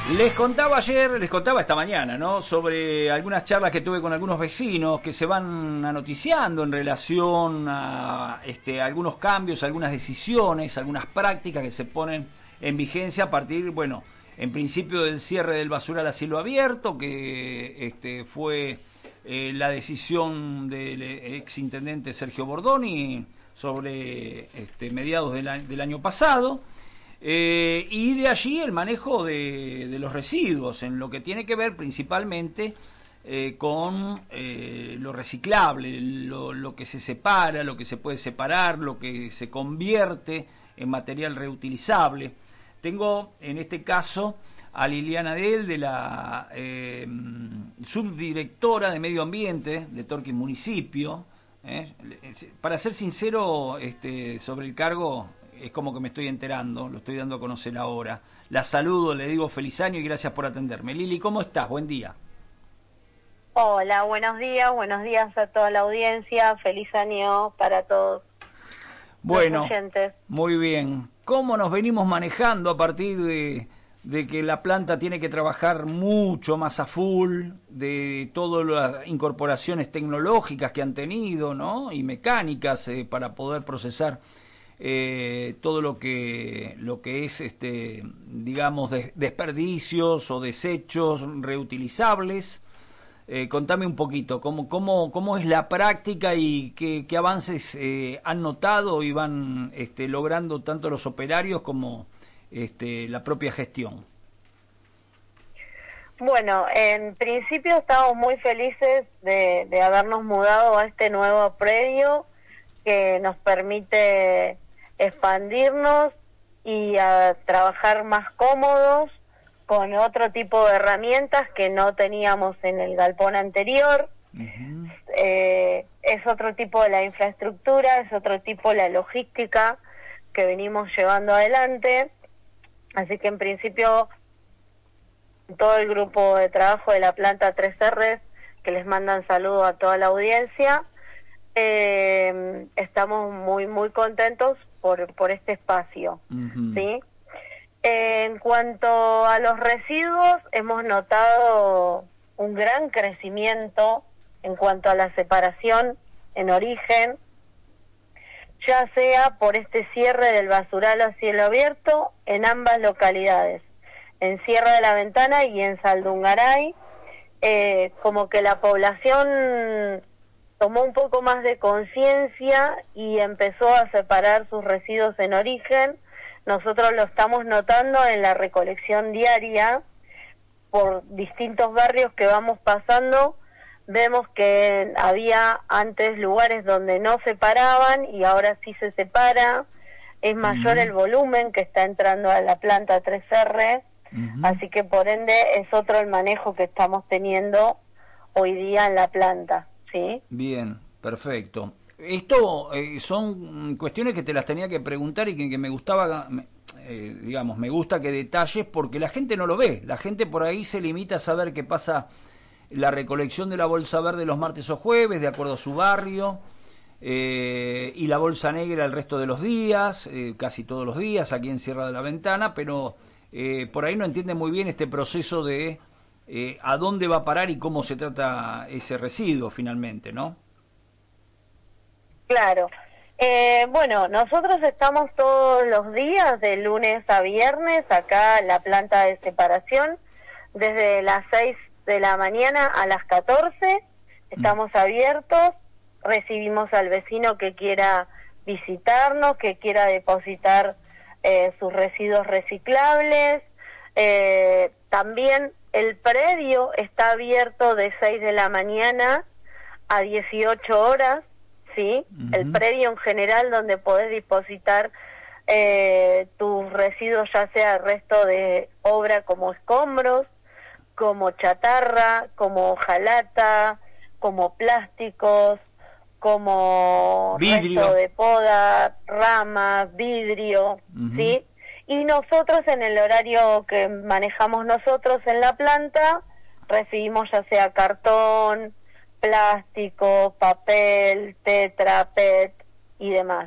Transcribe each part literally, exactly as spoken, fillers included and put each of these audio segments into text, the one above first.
Les contaba ayer, les contaba esta mañana, ¿no? Sobre algunas charlas que tuve con algunos vecinos que se van anoticiando en relación a este, algunos cambios, algunas decisiones, algunas prácticas que se ponen en vigencia a partir, bueno, en principio del cierre del basural a cielo abierto, que este, fue eh, la decisión del exintendente Sergio Bordoni sobre este, mediados del, del año pasado. Eh, y de allí el manejo de, de los residuos, en lo que tiene que ver principalmente eh, con eh, lo reciclable, lo, lo que se separa, lo que se puede separar, lo que se convierte en material reutilizable. Tengo en este caso a Liliana Del, de la eh, subdirectora de Medio Ambiente de Torquín Municipio. Eh. Para ser sincero, este, sobre el cargo, es como que me estoy enterando, lo estoy dando a conocer ahora. La saludo, le digo feliz año y gracias por atenderme. Lili, ¿cómo estás? Buen día. Hola, buenos días, buenos días a toda la audiencia, feliz año para todos. Bueno, los oyentes. Muy bien. ¿Cómo nos venimos manejando a partir de, de que la planta tiene que trabajar mucho más a full, de todas las incorporaciones tecnológicas que han tenido, ¿no? Y mecánicas eh, para poder procesar Eh, todo lo que lo que es este digamos de, desperdicios o desechos reutilizables? Eh, contame un poquito cómo cómo cómo es la práctica y qué, qué avances eh, han notado y van este, logrando tanto los operarios como este, la propia gestión. Bueno, en principio estamos muy felices de, de habernos mudado a este nuevo predio que nos permite expandirnos y a trabajar más cómodos con otro tipo de herramientas que no teníamos en el galpón anterior. Uh-huh. eh, es otro tipo de la infraestructura, es otro tipo de la logística que venimos llevando adelante, así que en principio todo el grupo de trabajo de la planta tres erre, que les mandan saludos a toda la audiencia, eh, estamos muy muy contentos por por este espacio. Uh-huh. ¿Sí? Eh, en cuanto a los residuos, hemos notado un gran crecimiento en cuanto a la separación en origen, ya sea por este cierre del basural a cielo abierto en ambas localidades, en Sierra de la Ventana y en Saldungaray. Eh, como que la población tomó un poco más de conciencia y empezó a separar sus residuos en origen. Nosotros lo estamos notando en la recolección diaria por distintos barrios que vamos pasando. Vemos que había antes lugares donde no separaban y ahora sí se separa. Es mayor uh-huh. el volumen que está entrando a la planta tres erre, uh-huh. así que por ende es otro el manejo que estamos teniendo hoy día en la planta. ¿Sí? Bien, perfecto. Esto eh, son cuestiones que te las tenía que preguntar y que, que me gustaba, eh, digamos, me gusta que detalles porque la gente no lo ve. La gente por ahí se limita a saber qué pasa la recolección de la bolsa verde los martes o jueves, de acuerdo a su barrio, eh, y la bolsa negra el resto de los días, eh, casi todos los días, aquí en Sierra de la Ventana, pero eh, por ahí no entiende muy bien este proceso de Eh, a dónde va a parar y cómo se trata ese residuo finalmente, ¿no? Claro. Eh, bueno, nosotros estamos todos los días, de lunes a viernes, acá en la planta de separación, desde las seis de la mañana a las catorce, estamos mm. abiertos, recibimos al vecino que quiera visitarnos, que quiera depositar eh, sus residuos reciclables. Eh, también el predio está abierto de seis de la mañana a dieciocho horas, ¿sí? Uh-huh. El predio en general donde podés depositar eh, tus residuos, ya sea resto de obra como escombros, como chatarra, como hojalata, como plásticos, como vidrio. Resto de poda, ramas, vidrio, uh-huh. ¿sí? Y nosotros en el horario que manejamos nosotros en la planta, recibimos ya sea cartón, plástico, papel, tetra, P E T y demás.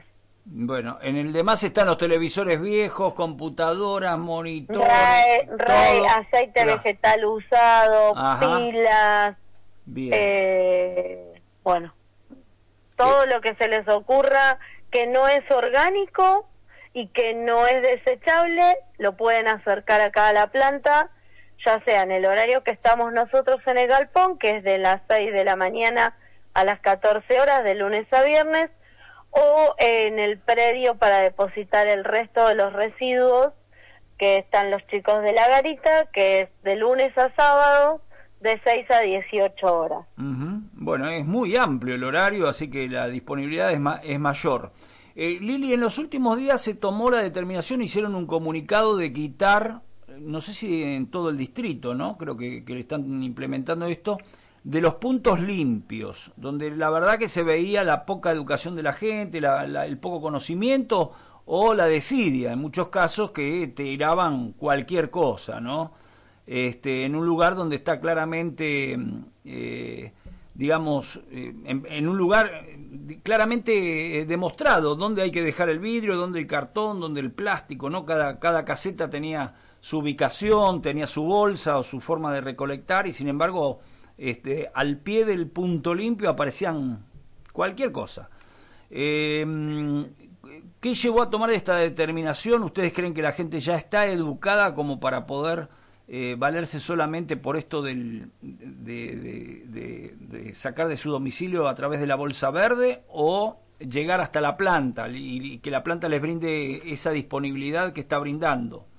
Bueno, en el demás están los televisores viejos, computadoras, monitores, Ray, ray, todo. aceite Claro. vegetal usado, Ajá. pilas, Bien. eh, bueno, todo lo que se les ocurra que no es orgánico y que no es desechable, lo pueden acercar acá a la planta, ya sea en el horario que estamos nosotros en el galpón, que es de las seis de la mañana a las catorce horas, de lunes a viernes, o en el predio para depositar el resto de los residuos, que están los chicos de la garita, que es de lunes a sábado, de seis a dieciocho horas. Uh-huh. Bueno, es muy amplio el horario, así que la disponibilidad es, ma es mayor. Eh, Lili, en los últimos días se tomó la determinación, hicieron un comunicado de quitar, no sé si en todo el distrito, ¿no? Creo que, que le están implementando esto, de los puntos limpios, donde la verdad que se veía la poca educación de la gente, la, la, el poco conocimiento o la desidia, en muchos casos que tiraban cualquier cosa, ¿no? Este, en un lugar donde está claramente, eh, digamos, eh, en, en un lugar eh, claramente eh, demostrado dónde hay que dejar el vidrio, dónde el cartón, dónde el plástico, ¿no? Cada, cada caseta tenía su ubicación, tenía su bolsa o su forma de recolectar y sin embargo... Este, al pie del punto limpio aparecían cualquier cosa. Eh, ¿Qué llevó a tomar esta determinación? ¿Ustedes creen que la gente ya está educada como para poder eh, valerse solamente por esto del, de, de, de, de sacar de su domicilio a través de la bolsa verde o llegar hasta la planta y, y que la planta les brinde esa disponibilidad que está brindando?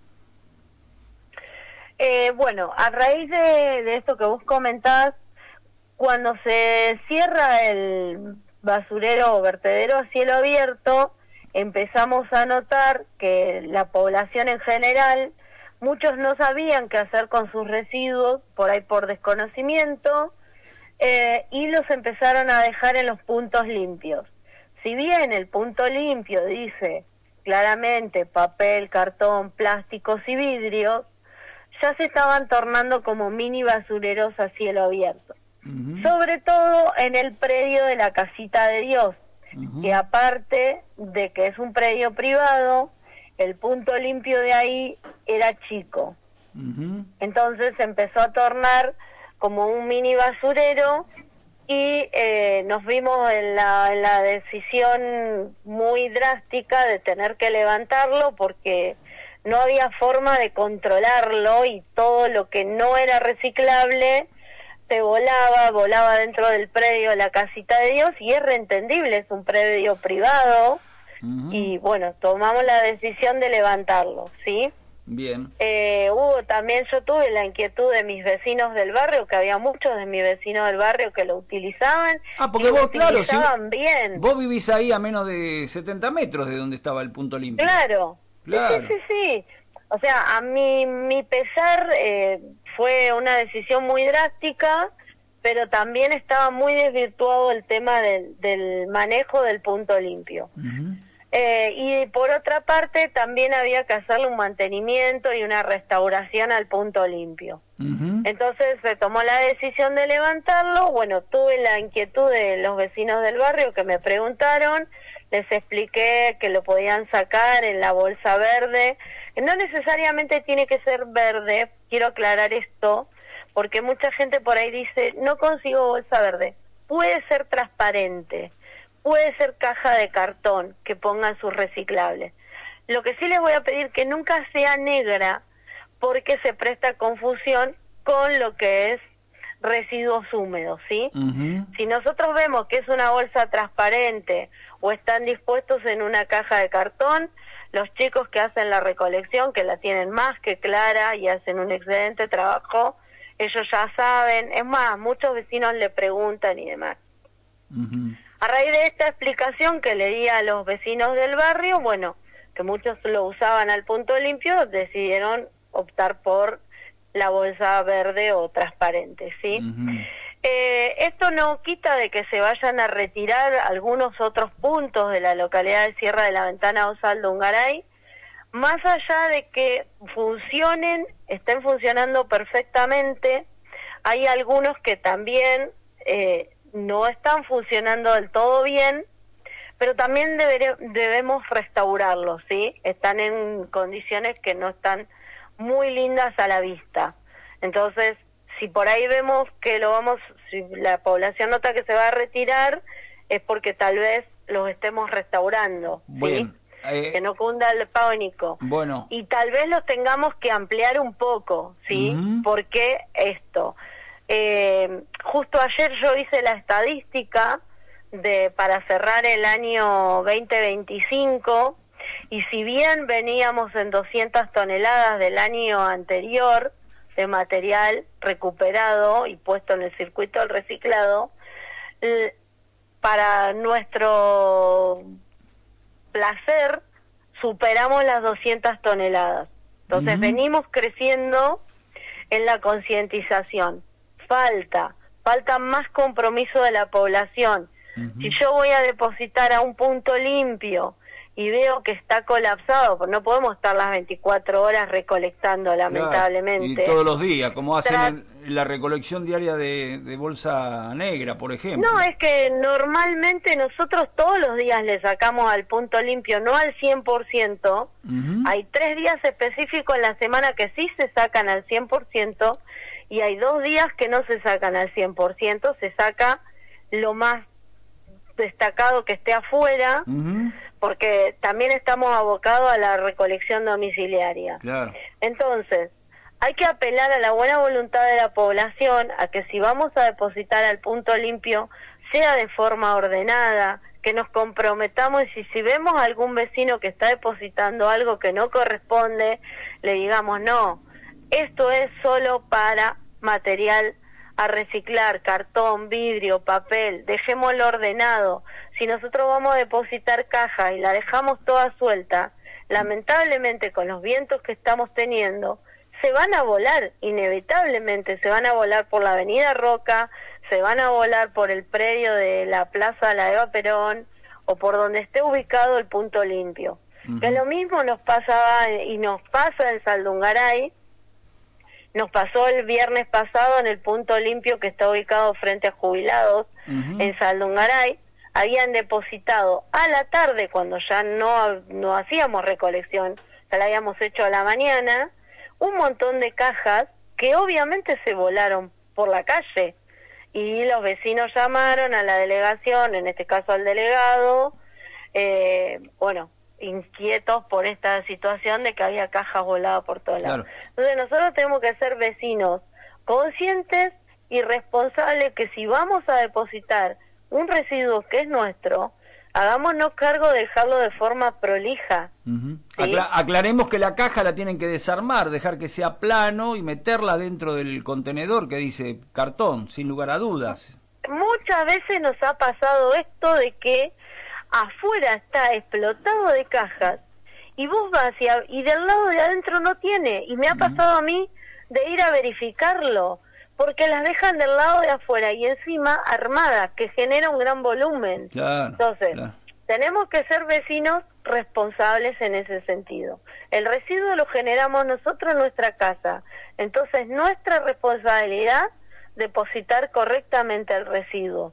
Eh, bueno, a raíz de, de esto que vos comentás, cuando se cierra el basurero o vertedero a cielo abierto, empezamos a notar que la población en general, muchos no sabían qué hacer con sus residuos, por ahí por desconocimiento, eh, y los empezaron a dejar en los puntos limpios. Si bien el punto limpio dice claramente papel, cartón, plásticos y vidrios, ya se estaban tornando como mini basureros a cielo abierto. Uh-huh. Sobre todo en el predio de la Casita de Dios, uh-huh. que aparte de que es un predio privado, el punto limpio de ahí era chico. Uh-huh. Entonces se empezó a tornar como un mini basurero y eh, nos vimos en la, en la decisión muy drástica de tener que levantarlo porque... no había forma de controlarlo y todo lo que no era reciclable se volaba, volaba dentro del predio de la Casita de Dios y es reentendible, es un predio privado uh-huh. y bueno, tomamos la decisión de levantarlo, ¿sí? Bien. Eh, hubo también, yo tuve la inquietud de mis vecinos del barrio, que había muchos de mis vecinos del barrio que lo utilizaban. Ah, porque y vos, lo claro, utilizaban si bien. Vos vivís ahí a menos de setenta metros de donde estaba el punto limpio. Claro. Claro. Sí, sí, sí. O sea, a mi, mi pesar eh, fue una decisión muy drástica, pero también estaba muy desvirtuado el tema del, del manejo del punto limpio. Uh-huh. eh, y por otra parte, también había que hacerle un mantenimiento y una restauración al punto limpio. Uh-huh. Entonces se tomó la decisión de levantarlo. Bueno, tuve la inquietud de los vecinos del barrio que me preguntaron. Les expliqué que lo podían sacar en la bolsa verde. No necesariamente tiene que ser verde, quiero aclarar esto, porque mucha gente por ahí dice, no consigo bolsa verde. Puede ser transparente, puede ser caja de cartón que pongan sus reciclables. Lo que sí les voy a pedir que nunca sea negra, porque se presta confusión con lo que es residuos húmedos, ¿sí? Uh-huh. Si nosotros vemos que es una bolsa transparente o están dispuestos en una caja de cartón, los chicos que hacen la recolección, que la tienen más que clara y hacen un excelente trabajo, ellos ya saben, es más, muchos vecinos le preguntan y demás. Uh-huh. A raíz de esta explicación que le di a los vecinos del barrio, bueno, que muchos lo usaban al punto limpio, decidieron optar por la bolsa verde o transparente, ¿sí? Uh-huh. Eh, esto no quita de que se vayan a retirar algunos otros puntos de la localidad de Sierra de la Ventana, Osaldo, Ungaray, más allá de que funcionen, estén funcionando perfectamente, hay algunos que también eh, no están funcionando del todo bien, pero también deberé, debemos restaurarlos, ¿sí? Están en condiciones que no están muy lindas a la vista. Entonces, si por ahí vemos que lo vamos, si la población nota que se va a retirar, es porque tal vez los estemos restaurando, ¿sí? Bien. Eh, que no cunda el pánico. Bueno. Y tal vez los tengamos que ampliar un poco, ¿sí? Uh-huh. ¿Por qué esto? Eh, justo ayer yo hice la estadística de para cerrar el año veinte veinticinco, y si bien veníamos en doscientas toneladas del año anterior de material recuperado y puesto en el circuito del reciclado, eh, para nuestro placer superamos las doscientas toneladas. Entonces uh-huh. venimos creciendo en la concientización. Falta, falta más compromiso de la población. Uh-huh. Si yo voy a depositar a un punto limpio y veo que está colapsado, pues no podemos estar las veinticuatro horas recolectando, lamentablemente. Claro, y todos los días, como hacen Tra- en la recolección diaria de, de bolsa negra, por ejemplo. No, es que normalmente nosotros todos los días le sacamos al punto limpio, no al cien por ciento. Uh-huh. Hay tres días específicos en la semana que sí se sacan al cien por ciento, y hay dos días que no se sacan al cien por ciento, se saca lo más destacado que esté afuera, uh-huh. porque también estamos abocados a la recolección domiciliaria. Claro. Entonces, hay que apelar a la buena voluntad de la población, a que si vamos a depositar al punto limpio, sea de forma ordenada, que nos comprometamos, y si, si vemos a algún vecino que está depositando algo que no corresponde, le digamos, no, esto es solo para material a reciclar, cartón, vidrio, papel, dejémoslo ordenado. Si nosotros vamos a depositar caja y la dejamos toda suelta, lamentablemente con los vientos que estamos teniendo, se van a volar, inevitablemente, se van a volar por la avenida Roca, se van a volar por el predio de la Plaza La Eva Perón, o por donde esté ubicado el punto limpio. Uh-huh. Que lo mismo nos pasaba y nos pasa en Saldungaray. Nos pasó el viernes pasado en el punto limpio que está ubicado frente a Jubilados, uh-huh. en Saldungaray. Habían depositado a la tarde, cuando ya no, no hacíamos recolección, ya la habíamos hecho a la mañana, un montón de cajas que obviamente se volaron por la calle. Y los vecinos llamaron a la delegación, en este caso al delegado, eh, bueno, inquietos por esta situación de que había cajas voladas por todos lados. Claro. Entonces nosotros tenemos que ser vecinos conscientes y responsables, que si vamos a depositar un residuo que es nuestro, hagámonos cargo de dejarlo de forma prolija. Uh-huh. ¿Sí? Acla- aclaremos que la caja la tienen que desarmar, dejar que sea plano y meterla dentro del contenedor que dice cartón, sin lugar a dudas. Muchas veces nos ha pasado esto de que afuera está explotado de cajas y vos vas y, a, y del lado de adentro no tiene, y me ha pasado uh-huh. a mí de ir a verificarlo, porque las dejan del lado de afuera y encima armadas, que genera un gran volumen. Claro, Entonces, claro. tenemos que ser vecinos responsables en ese sentido. El residuo lo generamos nosotros en nuestra casa, entonces nuestra responsabilidad depositar correctamente el residuo.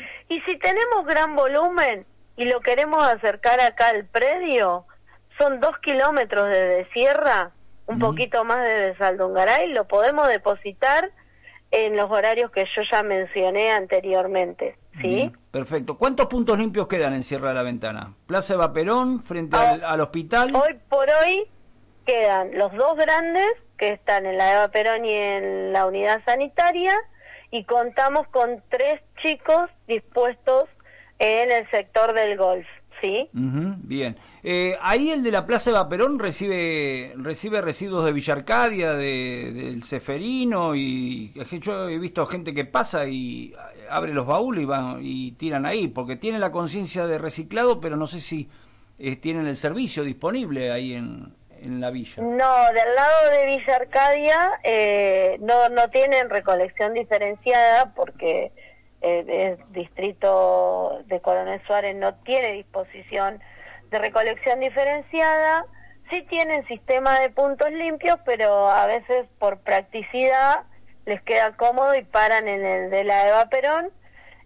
Y si tenemos gran volumen y lo queremos acercar acá al predio, son dos kilómetros desde Sierra, un uh-huh. poquito más desde Saldungaray, lo podemos depositar en los horarios que yo ya mencioné anteriormente, ¿sí? Bien, perfecto. ¿Cuántos puntos limpios quedan en Sierra de la Ventana? Plaza Eva Perón, frente oh, al, al hospital. Hoy por hoy quedan los dos grandes, que están en la Eva Perón y en la unidad sanitaria, y contamos con tres chicos dispuestos en el sector del golf, ¿sí? Uh-huh, bien. Eh, ahí el de la Plaza Eva Perón recibe recibe residuos de Villa Arcadia, de, del Ceferino, y yo he visto gente que pasa y abre los baúles y, van, y tiran ahí, porque tienen la conciencia de reciclado, pero no sé si eh, tienen el servicio disponible ahí en, en la villa. No, del lado de Villa Arcadia eh, no, no tienen recolección diferenciada, porque eh, el distrito de Coronel Suárez no tiene disposición de recolección diferenciada. Sí tienen sistema de puntos limpios, pero a veces por practicidad les queda cómodo y paran en el de la Eva Perón,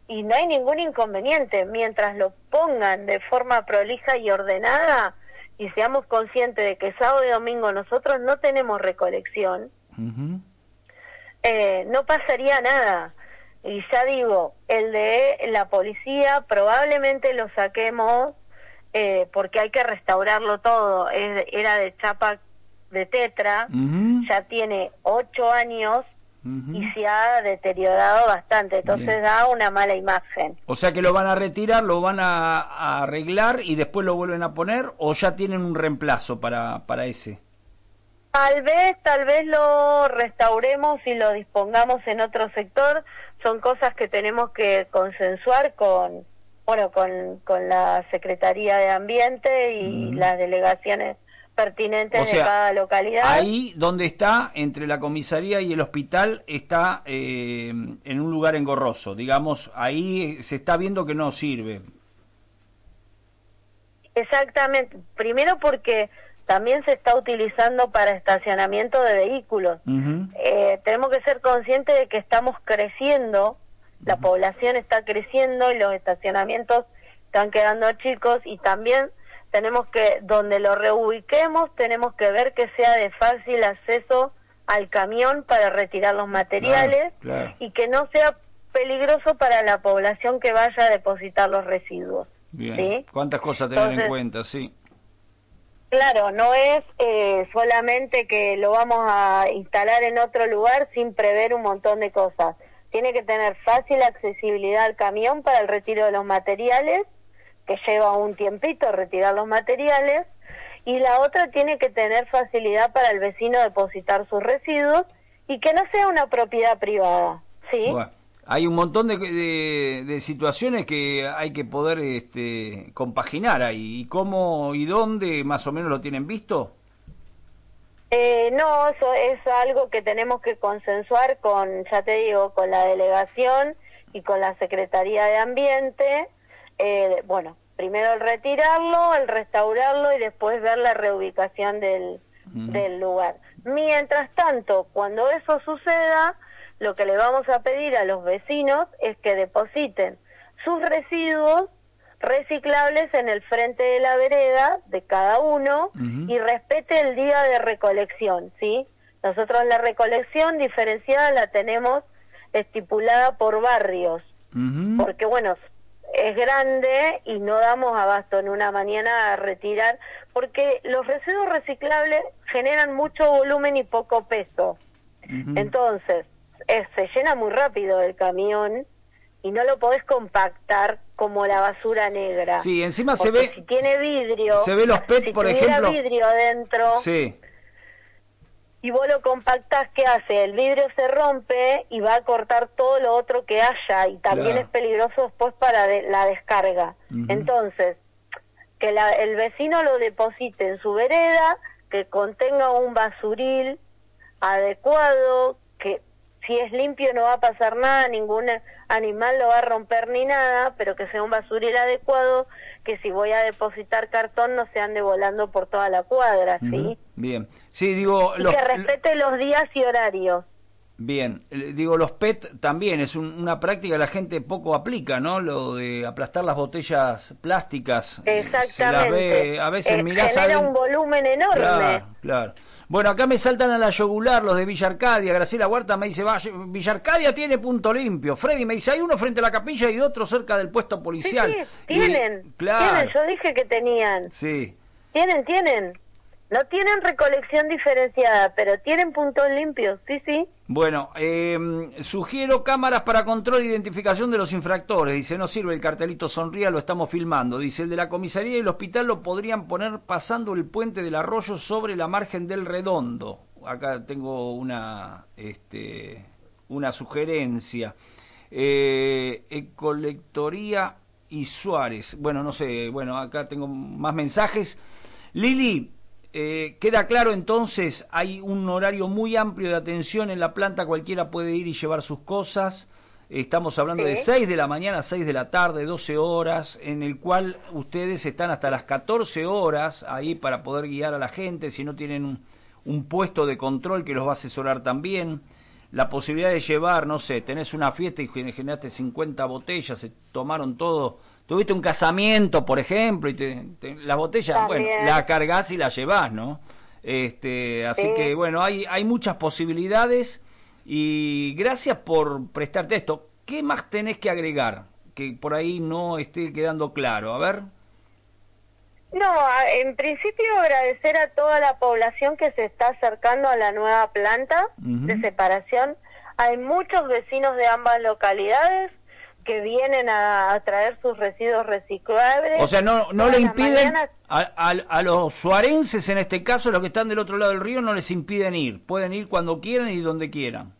y no hay ningún inconveniente. Mientras lo pongan de forma prolija y ordenada, y seamos conscientes de que sábado y domingo nosotros no tenemos recolección, uh-huh. eh, no pasaría nada. Y ya digo, el de la policía probablemente lo saquemos eh, porque hay que restaurarlo todo. Es, era de chapa de tetra, uh-huh. ya tiene ocho años uh-huh. y se ha deteriorado bastante, entonces Bien. Da una mala imagen. O sea que lo van a retirar, lo van a, a arreglar y después lo vuelven a poner, ¿o ya tienen un reemplazo para, para ese? Tal vez, tal vez lo restauremos y lo dispongamos en otro sector. Son cosas que tenemos que consensuar con, bueno, con, con la Secretaría de Ambiente y uh-huh. las delegaciones pertinentes o sea, de cada localidad. Ahí donde está, entre la comisaría y el hospital, está eh, en un lugar engorroso, digamos, ahí se está viendo que no sirve. Exactamente, primero porque también se está utilizando para estacionamiento de vehículos. Uh-huh. Eh, tenemos que ser conscientes de que estamos creciendo, la uh-huh. población está creciendo y los estacionamientos están quedando chicos, y también tenemos que, donde lo reubiquemos, tenemos que ver que sea de fácil acceso al camión para retirar los materiales, claro, claro. y que no sea peligroso para la población que vaya a depositar los residuos. Bien. ¿Sí? ¿Cuántas cosas tener Entonces, en cuenta? Sí. Claro, no es eh, solamente que lo vamos a instalar en otro lugar sin prever un montón de cosas. Tiene que tener fácil accesibilidad al camión para el retiro de los materiales, que lleva un tiempito retirar los materiales, y la otra tiene que tener facilidad para el vecino depositar sus residuos y que no sea una propiedad privada, ¿sí? Bueno, hay un montón de, de, de situaciones que hay que poder este, compaginar ahí. ¿Y cómo y dónde más o menos lo tienen visto? Eh, no, eso es algo que tenemos que consensuar con, ya te digo, con la delegación y con la Secretaría de Ambiente. Eh, bueno, primero el retirarlo, el restaurarlo y después ver la reubicación del, uh-huh. del lugar. Mientras tanto, cuando eso suceda, lo que le vamos a pedir a los vecinos es que depositen sus residuos reciclables en el frente de la vereda de cada uno uh-huh. y respete el día de recolección, ¿sí? Nosotros la recolección diferenciada la tenemos estipulada por barrios, uh-huh. porque bueno, es grande y no damos abasto en una mañana a retirar, porque los residuos reciclables generan mucho volumen y poco peso. Uh-huh. Entonces, eh, se llena muy rápido el camión y no lo podés compactar como la basura negra. Sí, encima porque se ve... si tiene vidrio... Se ve los P E T, si por ejemplo... Si vidrio adentro... Sí. Y vos lo compactás, ¿qué hace? El vidrio se rompe y va a cortar todo lo otro que haya, y también claro. es peligroso después para de, la descarga. Uh-huh. Entonces, que la, el vecino lo deposite en su vereda, que contenga un basuril adecuado, que si es limpio no va a pasar nada, ningún animal lo va a romper ni nada, pero que sea un basuril adecuado, que si voy a depositar cartón no se ande volando por toda la cuadra, ¿sí? Uh-huh. Bien. Sí, digo... Y los, que respete los días y horarios. Bien. Digo, los P E T también es un, una práctica que la gente poco aplica, ¿no? Lo de aplastar las botellas plásticas. Exactamente. Se las ve, a veces eh, mirás... Genera alguien... un volumen enorme. Claro, claro. Bueno, acá me saltan a la yugular los de Villa Arcadia. Graciela Huerta me dice, va, Villa Arcadia tiene punto limpio. Freddy me dice, hay uno frente a la capilla y otro cerca del puesto policial. Sí, sí, tienen, y, claro. tienen, yo dije que tenían. Sí. Tienen, tienen. No tienen recolección diferenciada, pero tienen puntos limpios, sí, sí. Bueno, eh, sugiero cámaras para control e identificación de los infractores. Dice, no sirve el cartelito sonría, lo estamos filmando. Dice, el de la comisaría y el hospital lo podrían poner pasando el puente del arroyo sobre la margen del Redondo. Acá tengo una, este, una sugerencia. Eh, Ecolectoría y Suárez. Bueno, no sé, bueno, acá tengo más mensajes. Lili, Eh, queda claro entonces, hay un horario muy amplio de atención en la planta, cualquiera puede ir y llevar sus cosas. Estamos hablando sí. de seis de la mañana a seis de la tarde, doce horas, en el cual ustedes están hasta las catorce horas ahí para poder guiar a la gente, si no tienen un, un puesto de control que los va a asesorar también. la posibilidad de llevar, no sé, tenés una fiesta y generaste cincuenta botellas, se tomaron todo, tuviste un casamiento, por ejemplo, y te, te, las botellas, También. bueno, las cargas y las llevás, ¿no? Este, así Sí. que, bueno, hay, hay muchas posibilidades y gracias por prestarte esto. ¿Qué más tenés que agregar que por ahí no esté quedando claro? A ver. No, a- en principio agradecer a toda la población que se está acercando a la nueva planta Ujú. de separación. Hay muchos vecinos de ambas localidades que vienen a, a traer sus residuos reciclables. O sea, no, no Todas le las impiden, mañanas. a, a, a los suarenses en este caso, los que están del otro lado del río, no les impiden ir. Pueden ir cuando quieran y donde quieran.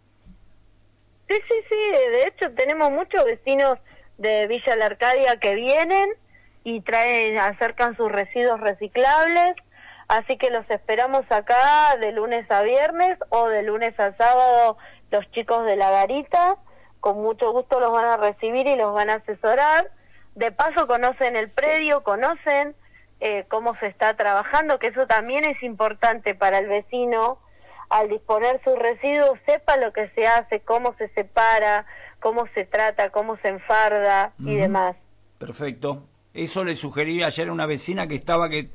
Sí, sí, sí, de hecho tenemos muchos vecinos de Villa La Arcadia que vienen y traen, acercan sus residuos reciclables, así que los esperamos acá de lunes a viernes o de lunes a sábado los chicos de la garita, con mucho gusto los van a recibir y los van a asesorar. De paso conocen el predio, conocen eh, cómo se está trabajando, que eso también es importante para el vecino, al disponer sus residuos, sepa lo que se hace, cómo se separa, cómo se trata, cómo se enfarda y Ujú. demás. Perfecto. Eso le sugerí ayer a una vecina que estaba que,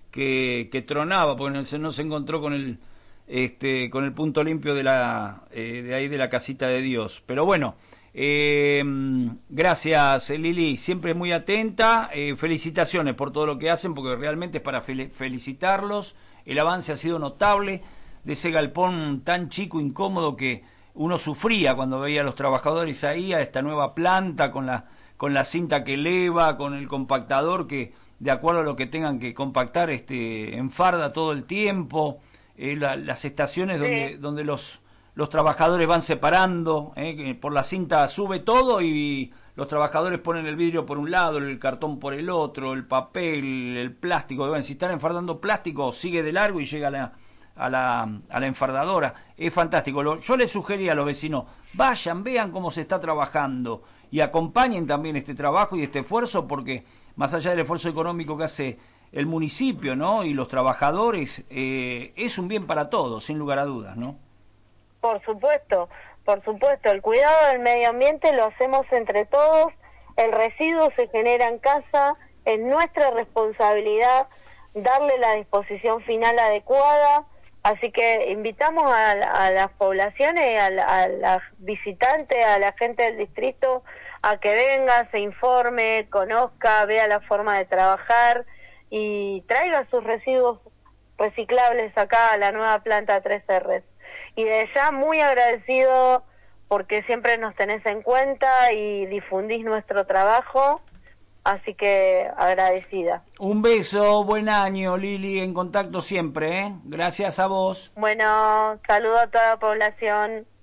que, que tronaba, porque no se, no se encontró con el este con el punto limpio de la eh, de ahí de la casita de Dios. Pero bueno, eh, gracias Lili, siempre muy atenta. Eh, felicitaciones por todo lo que hacen, porque realmente es para fel felicitarlos. El avance ha sido notable de ese galpón tan chico, incómodo, que uno sufría cuando veía a los trabajadores ahí, a esta nueva planta con la con la cinta que eleva, con el compactador que, de acuerdo a lo que tengan que compactar, este enfarda todo el tiempo, eh, la, las estaciones Sí. donde donde los los trabajadores van separando, eh, que por la cinta sube todo y los trabajadores ponen el vidrio por un lado, el cartón por el otro, el papel, el plástico. Bueno, si están enfardando plástico, sigue de largo y llega a la a la, a la enfardadora. Es fantástico. Lo, yo les sugería a los vecinos, vayan, vean cómo se está trabajando y acompañen también este trabajo y este esfuerzo, porque más allá del esfuerzo económico que hace el municipio, ¿no?, y los trabajadores, eh, es un bien para todos, sin lugar a dudas, ¿no? Por supuesto, por supuesto, el cuidado del medio ambiente lo hacemos entre todos, el residuo se genera en casa, es nuestra responsabilidad darle la disposición final adecuada. Así que invitamos a, a las poblaciones, a, la, a las visitantes, a la gente del distrito, a que venga, se informe, conozca, vea la forma de trabajar y traiga sus residuos reciclables acá a la nueva planta tres R. Y de ya muy agradecido porque siempre nos tenés en cuenta y difundís nuestro trabajo. Así que agradecida. Un beso, buen año, Lili, en contacto siempre, ¿eh? Gracias a vos. Bueno, saludo a toda la población.